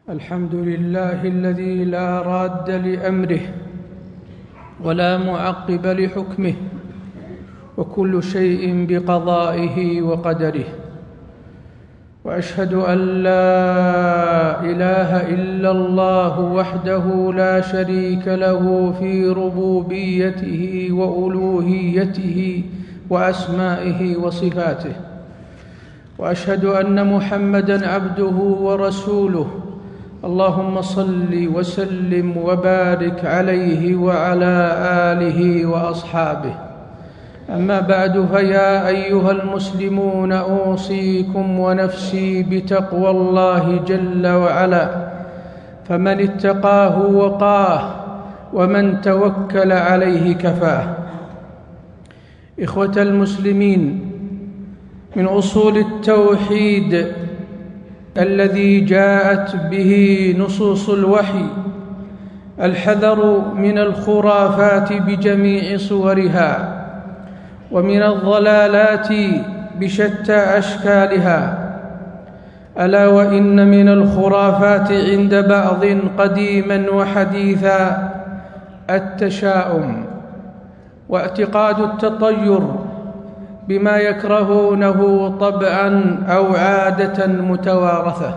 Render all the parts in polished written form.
الحمد لله الذي لا راد لأمره ولا معقب لحكمه، وكل شيء بقضائه وقدره. وأشهد أن لا إله إلا الله وحده لا شريك له في ربوبيته وألوهيته وأسمائه وصفاته. وأشهد أن محمدًا عبده ورسوله، اللهم صل وسلم وبارك عليه وعلى آله وأصحابه. أما بعد، فيا أيها المسلمون، أوصيكم ونفسي بتقوى الله جل وعلا، فمن اتقاه وقاه، ومن توكل عليه كفاه. إخوة المسلمين، من أصول التوحيد الذي جاءت به نصوص الوحي الحذر من الخرافات بجميع صورها، ومن الضلالات بشتى أشكالها. ألا وإن من الخرافات عند بعض قديما وحديثا التشاؤم، واعتقاد التطير بما يكرهونه طبعا أو عادة متوارثة،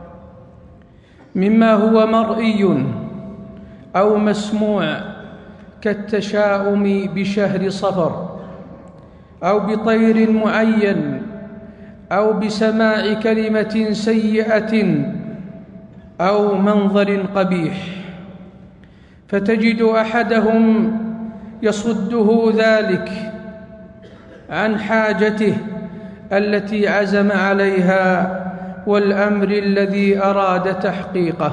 مما هو مرئي أو مسموع، كالتشاؤم بشهر صفر، أو بطير معين، أو بسماع كلمة سيئة، أو منظر قبيح. فتجد أحدهم يصده ذلك عن حاجته التي عزم عليها والأمر الذي أراد تحقيقه،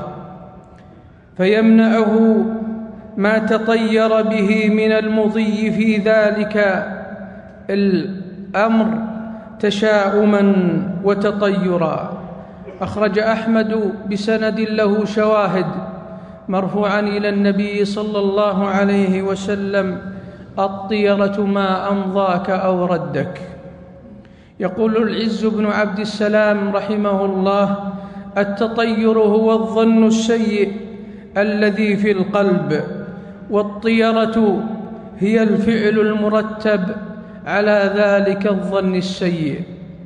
فيمنعه ما تطير به من المضي في ذلك الأمر تشاؤما وتطيرا. أخرج أحمد بسند له شواهد مرفوعا إلى النبي صلى الله عليه وسلم: الطيرة ما أمضاك أو ردك. يقول العز بن عبد السلام رحمه الله: التطير هو الظن السيء الذي في القلب، والطيرة هي الفعل المرتب على ذلك الظن السيء.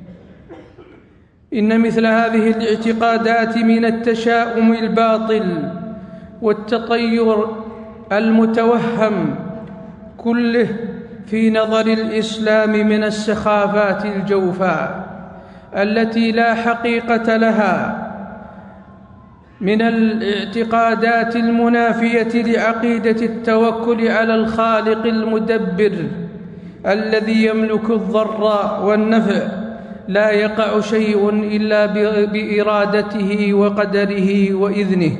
إن مثل هذه الاعتقادات من التشاؤم الباطل والتطير المتوهم كله في نظر الإسلام من السخافات الجوفاء التي لا حقيقة لها، من الاعتقادات المنافية لعقيدة التوكل على الخالق المدبر الذي يملك الضر والنفع، لا يقع شيء إلا بإرادته وقدره وإذنه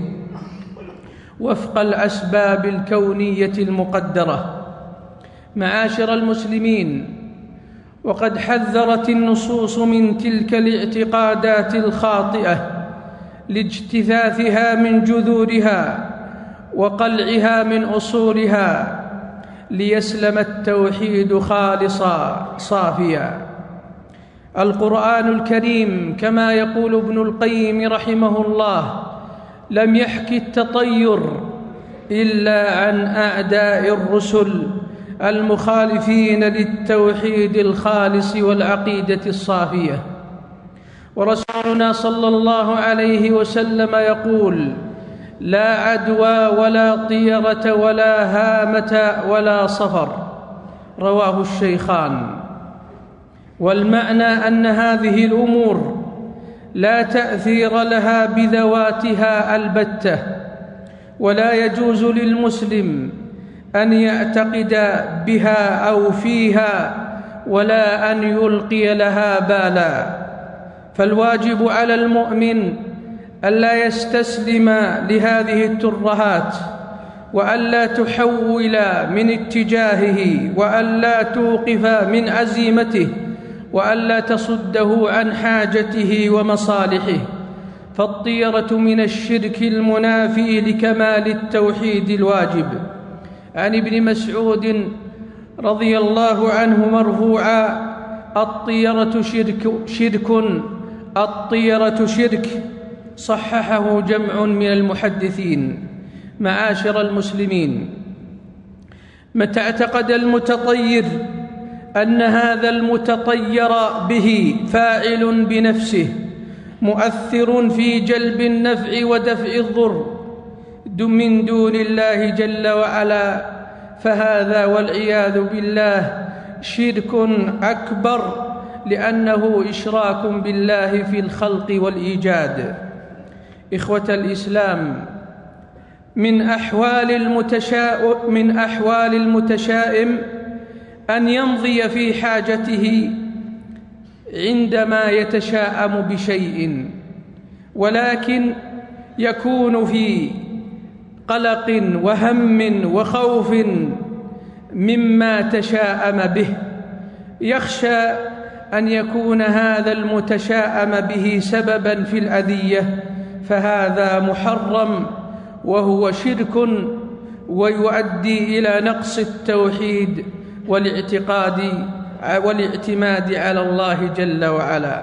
وفق الأسباب الكونية المقدرة. معاشر المسلمين، وقد حذرت النصوص من تلك الاعتقادات الخاطئة لاجتثاثها من جذورها وقلعها من أصولها، ليسلم التوحيد خالصا صافيا. القرآن الكريم، كما يقول ابن القيم رحمه الله، لم يحكي التطير إلا عن أعداء الرسل المخالفين للتوحيد الخالص والعقيدة الصافية. ورسولنا صلى الله عليه وسلم يقول: لا عدوى ولا طيرة ولا هامة ولا صفر، رواه الشيخان. والمعنى أن هذه الأمور لا تأثير لها بذواتها البتة، ولا يجوز للمسلم أن يعتقد بها أو فيها، ولا أن يلقي لها بالا. فالواجب على المؤمن ألا يستسلم لهذه الترهات، وألا تحول من اتجاهه، وألا توقف من عزيمته، وألا تصده عن حاجته ومصالحه. فالطيرة من الشرك المنافي لكمال التوحيد الواجب. عن ابن مسعود رضي الله عنه مرفوعا: الطيرة شرك، الطيرة شرك، صححه جمع من المحدثين. معاشر المسلمين، متى اعتقد المتطير أن هذا المتطير به فاعل بنفسه مؤثر في جلب النفع ودفع الضر من دون الله جل وعلا، فهذا والعياذ بالله شرك أكبر، لأنه إشراك بالله في الخلق والإيجاد. إخوة الإسلام، من أحوال المتشائم أن يمضي في حاجته عندما يتشاءم بشيء، ولكن يكون في قلق وهم وخوف مما تشاءم به، يخشى أن يكون هذا المتشاءم به سببا في الأذية، فهذا محرم وهو شرك ويؤدي إلى نقص التوحيد والاعتماد على الله جل وعلا.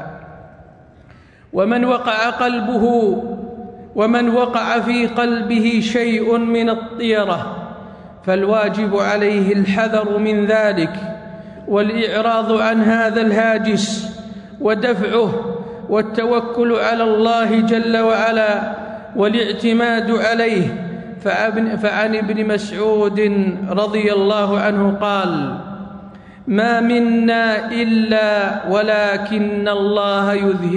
ومن وقع في قلبه شيء من الطيرة فالواجب عليه الحذر من ذلك والإعراض عن هذا الهاجس ودفعه والتوكل على الله جل وعلا والاعتماد عليه. فعن ابن مسعود رضي الله عنه قال: ما منا إلا ولكن الله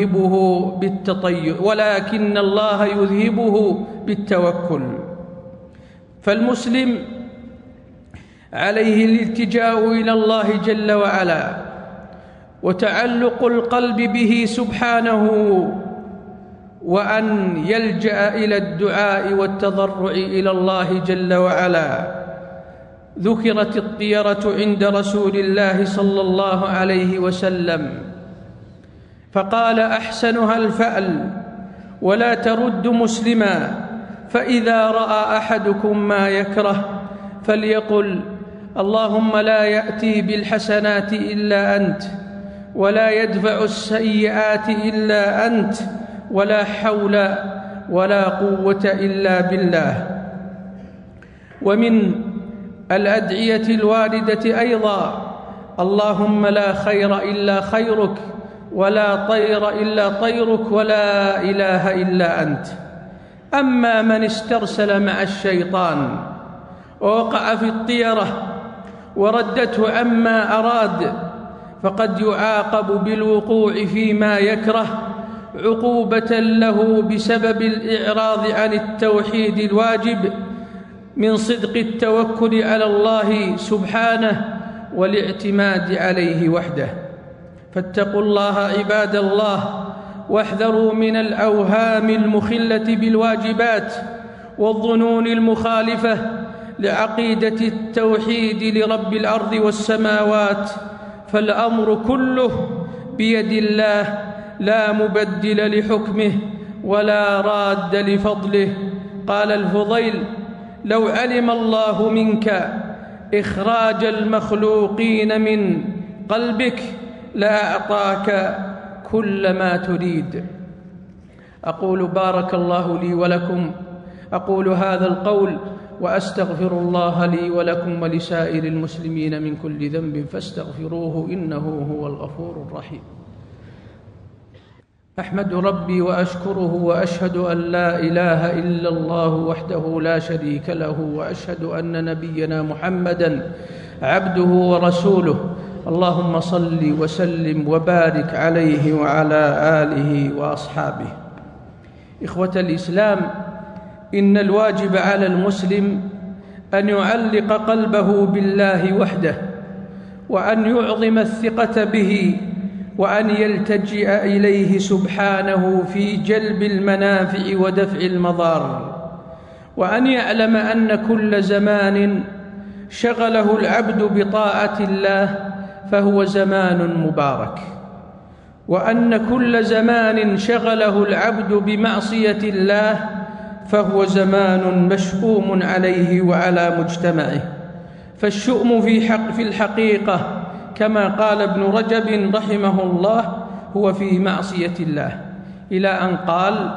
يذهبه بالتوكل. فالمسلم عليه الالتجاء إلى الله جل وعلا وتعلق القلب به سبحانه، وأن يلجأ إلى الدعاء والتضرع إلى الله جل وعلا. ذكرت الطيرة عند رسول الله صلى الله عليه وسلم فقال: أحسنها الفأل ولا ترد مسلما، فإذا رأى أحدكم ما يكره فليقل: اللهم لا يأتي بالحسنات إلا أنت، ولا يدفع السيئات إلا أنت، ولا حول ولا قوة إلا بالله. ومن الأدعية الواردة أيضا: اللهم لا خير إلا خيرك، ولا طير إلا طيرك، ولا إله إلا أنت. أما من استرسل مع الشيطان ووقع في الطيرة وردته عما أراد، فقد يعاقب بالوقوع فيما يكره عقوبة له بسبب الإعراض عن التوحيد الواجب من صدق التوكل على الله سبحانه والاعتماد عليه وحده. فاتقوا الله عباد الله، واحذروا من الأوهام المخلة بالواجبات والظنون المخالفة لعقيدة التوحيد لرب الأرض والسماوات، فالأمر كله بيد الله، لا مبدل لحكمه ولا راد لفضله. قال الفضيل: لو علم الله منك إخراج المخلوقين من قلبك لأعطاك كل ما تريد. أقول بارك الله لي ولكم، أقول هذا القول وأستغفر الله لي ولكم ولسائر المسلمين من كل ذنب فاستغفروه إنه هو الغفور الرحيم. أحمد ربي وأشكره وأشهد أن لا إله إلا الله وحده لا شريك له، وأشهد أن نبينا محمدًا عبده ورسوله. اللهم صل وسلم وبارك عليه وعلى آله وأصحابه. إخوة الإسلام، إن الواجب على المسلم أن يعلق قلبه بالله وحده، وأن يعظم الثقة به، وأن يلتجئ إليه سبحانه في جلب المنافع ودفع المضار، وأن يعلم أن كل زمان شغله العبد بطاعة الله فهو زمان مبارك، وأن كل زمان شغله العبد بمعصية الله فهو زمان مشؤوم عليه وعلى مجتمعه. فالشؤم في الحقيقة كما قال ابن رجب رحمه الله هو في معصية الله، إلى أن قال: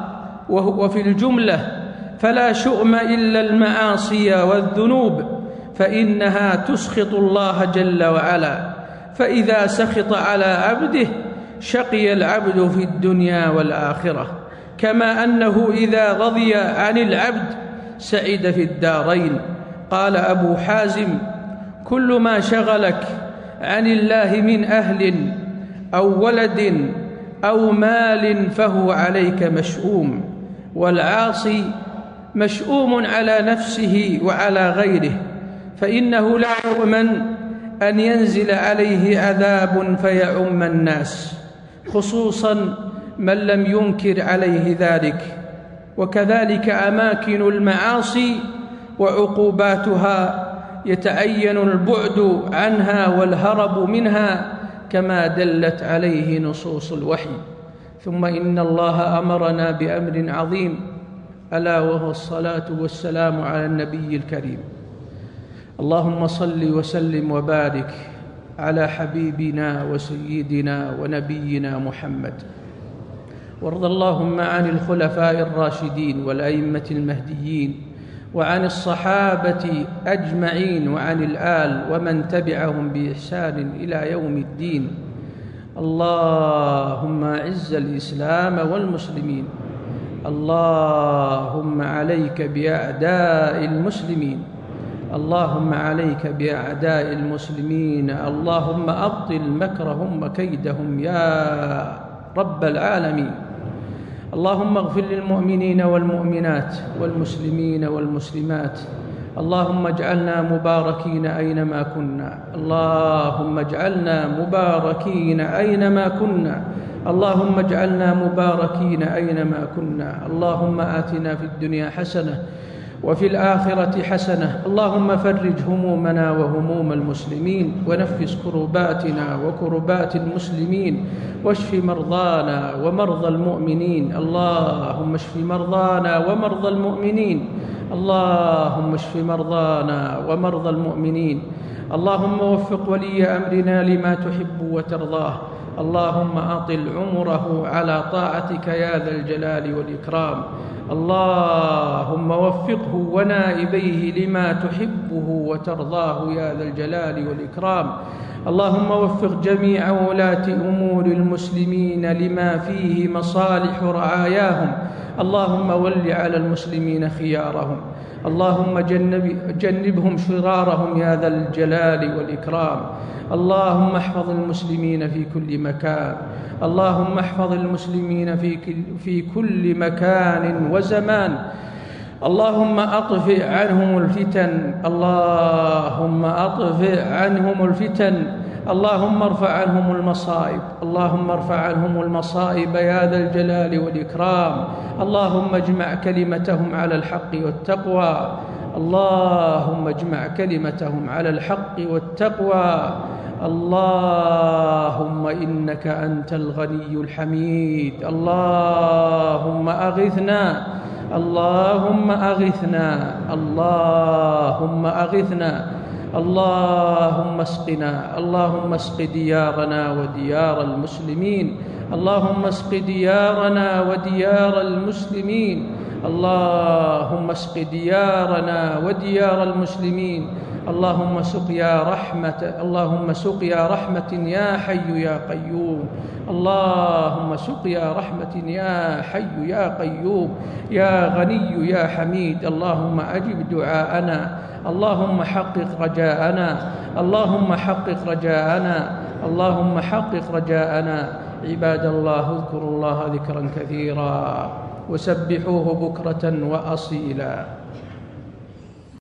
وفي الجملة فلا شؤم إلا المعاصي والذنوب، فإنها تسخط الله جل وعلا، فإذا سخط على عبده شقي العبد في الدنيا والآخرة، كما أنه إذا رضي عن العبد سعد في الدارين. قال أبو حازم: كل ما شغلك عن الله من أهل أو ولد أو مال فهو عليك مشؤوم، والعاصي مشؤوم على نفسه وعلى غيره، فإنه لا يؤمن أن ينزل عليه عذاب فيعم الناس، خصوصا من لم ينكر عليه ذلك. وكذلك أماكن المعاصي وعقوباتها يتعين البعد عنها والهرب منها كما دلت عليه نصوص الوحي. ثم إن الله أمرنا بأمر عظيم، ألا وهو الصلاة والسلام على النبي الكريم. اللهم صل وسلم وبارك على حبيبنا وسيدنا ونبينا محمد، وارض اللهم عن الخلفاء الراشدين والأئمة المهديين، وعن الصحابة أجمعين، وعن الآل ومن تبعهم بإحسان إلى يوم الدين. اللهم أعز الإسلام والمسلمين، اللهم عليك بأعداء المسلمين، اللهم عليك بأعداء المسلمين، اللهم أبطل مكرهم وكيدهم يا رب العالمين. اللهم اغفر للمؤمنين والمؤمنات والمسلمين والمسلمات، اللهم اجعلنا مباركين أينما كنا، اللهم اجعلنا مباركين أينما كنا، اللهم اجعلنا مباركين أينما كنا. اللهم آتنا في الدنيا حسنة وفي الآخرة حسنة، اللهم فرج همومنا وهموم المسلمين، ونفس كرباتنا وكربات المسلمين، واشف مرضانا ومرضى المؤمنين، اللهم اشف مرضانا ومرضى المؤمنين، اللهم اشف مرضانا ومرضى المؤمنين. اللهم وفق ولي أمرنا لما تحب وترضاه، اللهم أطل عمره على طاعتك يا ذا الجلال والإكرام. اللهم وفقه ونائبيه لما تحبه وترضاه يا ذا الجلال والإكرام. اللهم وفق جميع ولاة أمور المسلمين لما فيه مصالح رعاياهم، اللهم ول على المسلمين خيارهم، اللهم جنبهم شرارهم يا ذا الجلال والإكرام. اللهم احفظ المسلمين في كل مكان، اللهم احفظ المسلمين في كل مكان وزمان. اللهم أطفئ عنهم الفتن، اللهم أطفئ عنهم الفتن، اللهم ارفع عنهم المصائب، اللهم ارفع عنهم المصائب يا ذا الجلال والإكرام. اللهم اجمع كلمتهم على الحق والتقوى، اللهم اجمع كلمتهم على الحق والتقوى. اللهم إنك أنت الغني الحميد، اللهم أغثنا، اللهم أغثنا، اللهم أغثنا، اللهم اسقنا، اللهم اسق ديارنا وديار المسلمين، اللهم اسق ديارنا وديار المسلمين، اللهم اسق ديارنا وديار المسلمين. اللهم سقيا رحمة، اللهم سقيا رحمة يا حي يا قيوم، اللهم سقيا رحمة يا حي يا قيوم، يا غني يا حميد. اللهم أجب دعاءنا، اللهم حقق رجاءنا، اللهم حقق رجاءنا، اللهم حقق رجاءنا. عباد الله، اذكروا الله ذكرا كثيرا وسبحوه بكرة وأصيلا.